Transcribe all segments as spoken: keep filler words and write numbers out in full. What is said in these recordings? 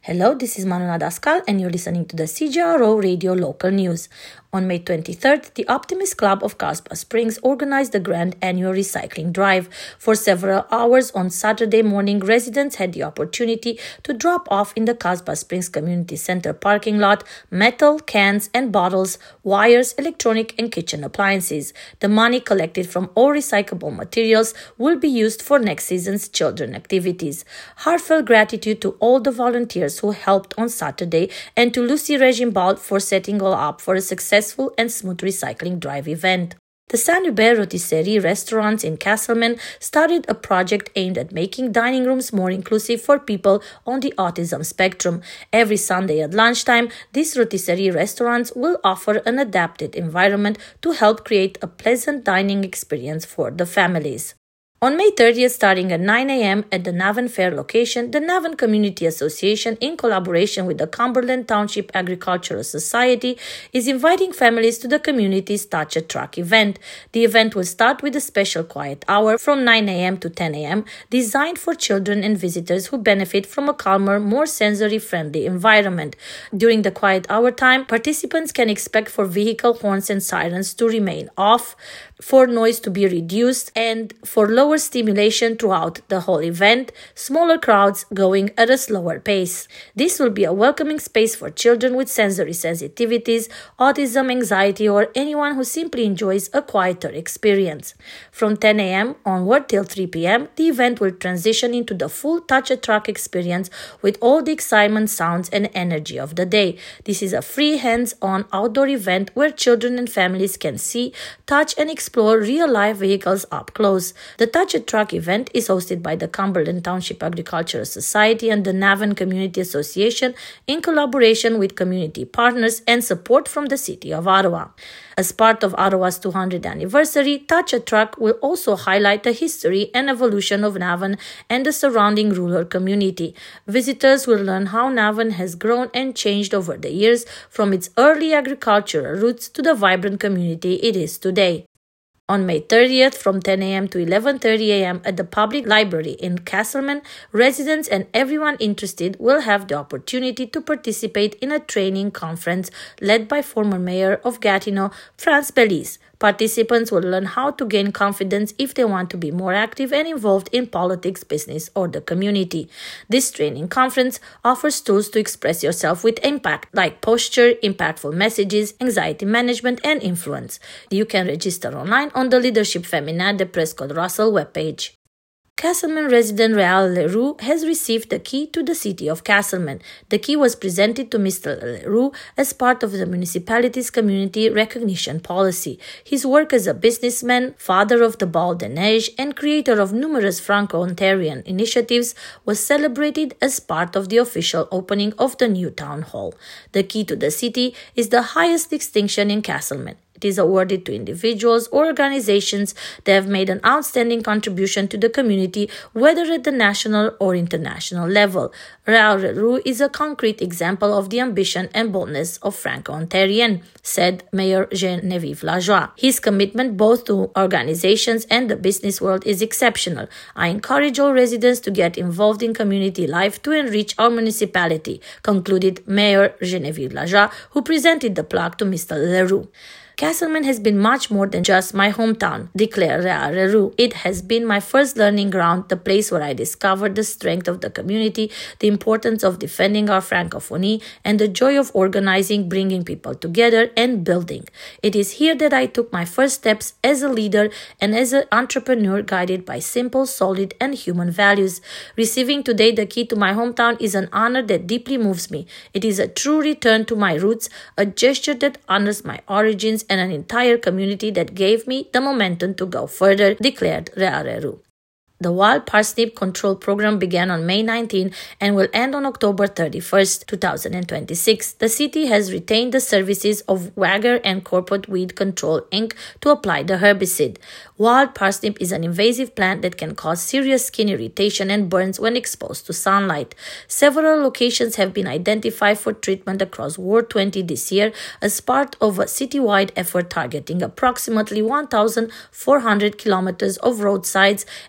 Hello, this is Manu Nadascal and you're listening to the C J R O Radio Local News. On May twenty-third, the Optimist Club of Kasbah Springs organized the grand annual recycling drive. For several hours on Saturday morning, residents had the opportunity to drop off in the Kasbah Springs Community Center parking lot metal, cans and bottles, wires, electronic and kitchen appliances. The money collected from all recyclable materials will be used for next season's children activities. Heartfelt gratitude to all the volunteers who helped on Saturday and to Lucy Regimbald for setting all up for a successful and smooth recycling drive event. The Saint Hubert Rotisserie restaurants in Castleman started a project aimed at making dining rooms more inclusive for people on the autism spectrum. Every Sunday at lunchtime, these rotisserie restaurants will offer an adapted environment to help create a pleasant dining experience for the families. On May thirtieth, starting at nine a.m. at the Navan Fair location, the Navan Community Association, in collaboration with the Cumberland Township Agricultural Society, is inviting families to the community's Touch a Truck event. The event will start with a special quiet hour from nine a.m. to ten a.m., designed for children and visitors who benefit from a calmer, more sensory-friendly environment. During the quiet hour time, participants can expect for vehicle horns and sirens to remain off, for noise to be reduced, and for lower stimulation throughout the whole event, smaller crowds going at a slower pace. This will be a welcoming space for children with sensory sensitivities, autism, anxiety, or anyone who simply enjoys a quieter experience. From ten a.m. onward till three p.m., the event will transition into the full Touch a Truck experience with all the excitement, sounds, and energy of the day. This is a free hands-on outdoor event where children and families can see, touch, and explore real-life vehicles up close. The Touch a Truck event is hosted by the Cumberland Township Agricultural Society and the Navan Community Association in collaboration with community partners and support from the City of Ottawa. As part of Ottawa's two hundredth anniversary, Touch a Truck will also highlight the history and evolution of Navan and the surrounding rural community. Visitors will learn how Navan has grown and changed over the years, from its early agricultural roots to the vibrant community it is today. On May thirtieth, from ten a.m. to eleven thirty a.m. at the Public Library in Castleman, residents and everyone interested will have the opportunity to participate in a training conference led by former Mayor of Gatineau, Franz Belize. Participants will learn how to gain confidence if they want to be more active and involved in politics, business, or the community. This training conference offers tools to express yourself with impact, like posture, impactful messages, anxiety management, and influence. You can register online on the Leadership Femina de Prescott Russell webpage. Castleman resident Real Leroux has received the key to the city of Castleman. The key was presented to Mister Leroux as part of the municipality's community recognition policy. His work as a businessman, father of the Bal de Neige, and creator of numerous Franco-Ontarian initiatives was celebrated as part of the official opening of the new town hall. The key to the city is the highest distinction in Castleman. It is awarded to individuals or organizations that have made an outstanding contribution to the community, whether at the national or international level. Real Leroux is a concrete example of the ambition and boldness of Franco-Ontarian, said Mayor Genevieve Lajoie. His commitment both to organizations and the business world is exceptional. I encourage all residents to get involved in community life to enrich our municipality, concluded Mayor Genevieve Lajoie, who presented the plaque to Mister Leroux. Castleman has been much more than just my hometown, declared Real Leroux. It has been my first learning ground, the place where I discovered the strength of the community, the importance of defending our francophonie, and the joy of organizing, bringing people together, and building. It is here that I took my first steps as a leader and as an entrepreneur guided by simple, solid, and human values. Receiving today the key to my hometown is an honor that deeply moves me. It is a true return to my roots, a gesture that honors my origins, and an entire community that gave me the momentum to go further, declared Real Leroux. The Wild Parsnip Control Program began on May nineteenth and will end on October thirty-first, two thousand twenty-six. The city has retained the services of Wagger and Corporate Weed Control Incorporated to apply the herbicide. Wild parsnip is an invasive plant that can cause serious skin irritation and burns when exposed to sunlight. Several locations have been identified for treatment across Ward twenty this year as part of a citywide effort targeting approximately one thousand four hundred kilometers of roadsides and selected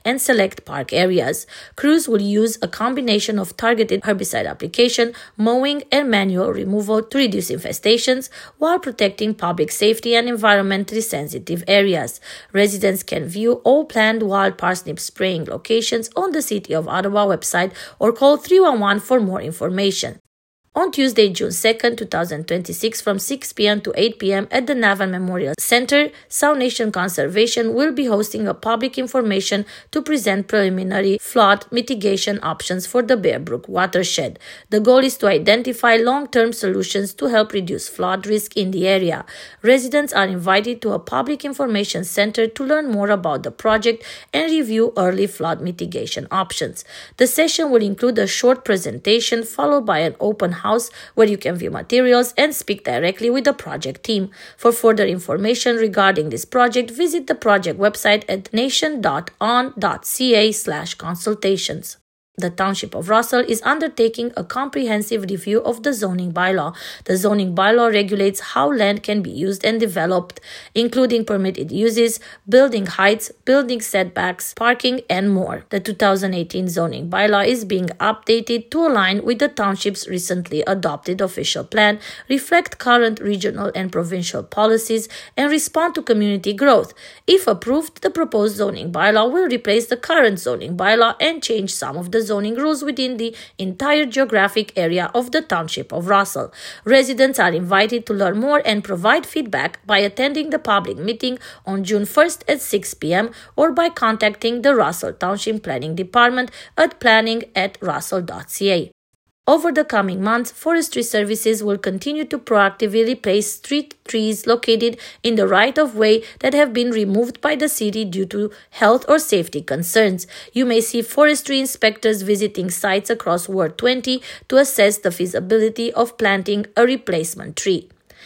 select park areas. Crews will use a combination of targeted herbicide application, mowing, and manual removal to reduce infestations while protecting public safety and environmentally sensitive areas. Residents can view all planned wild parsnip spraying locations on the City of Ottawa website or call three one one for more information. On Tuesday, June second, twenty twenty-six, from six p.m. to eight p.m. at the Navan Memorial Center, Sound Nation Conservation will be hosting a public information to present preliminary flood mitigation options for the Bear Brook watershed. The goal is to identify long-term solutions to help reduce flood risk in the area. Residents are invited to a public information center to learn more about the project and review early flood mitigation options. The session will include a short presentation followed by an open house where you can view materials and speak directly with the project team. For further information regarding this project, visit the project website at nation dot on dot c a slash consultations. The Township of Russell is undertaking a comprehensive review of the zoning bylaw. The zoning bylaw regulates how land can be used and developed, including permitted uses, building heights, building setbacks, parking, and more. The two thousand eighteen zoning bylaw is being updated to align with the township's recently adopted official plan, reflect current regional and provincial policies, and respond to community growth. If approved, the proposed zoning bylaw will replace the current zoning bylaw and change some of the zoning rules within the entire geographic area of the Township of Russell. Residents are invited to learn more and provide feedback by attending the public meeting on June first at six p.m. or by contacting the Russell Township Planning Department at planning at russell dot c a. Over the coming months, Forestry Services will continue to proactively replace street trees located in the right-of-way that have been removed by the city due to health or safety concerns. You may see forestry inspectors visiting sites across Ward twenty to assess the feasibility of planting a replacement tree.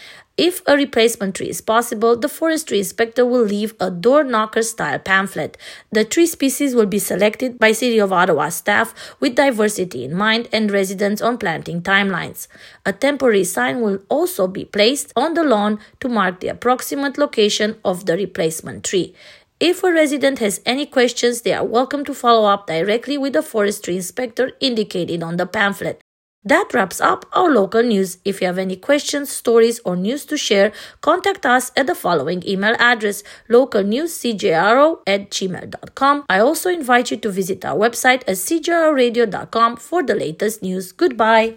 If a replacement tree is possible, the forestry inspector will leave a door knocker style pamphlet. The tree species will be selected by City of Ottawa staff with diversity in mind and residents on planting timelines. A temporary sign will also be placed on the lawn to mark the approximate location of the replacement tree. If a resident has any questions, they are welcome to follow up directly with the forestry inspector indicated on the pamphlet. That wraps up our local news. If you have any questions, stories, or news to share, contact us at the following email address, localnewscjro at gmail dot com. I also invite you to visit our website at c j r o radio dot com for the latest news. Goodbye.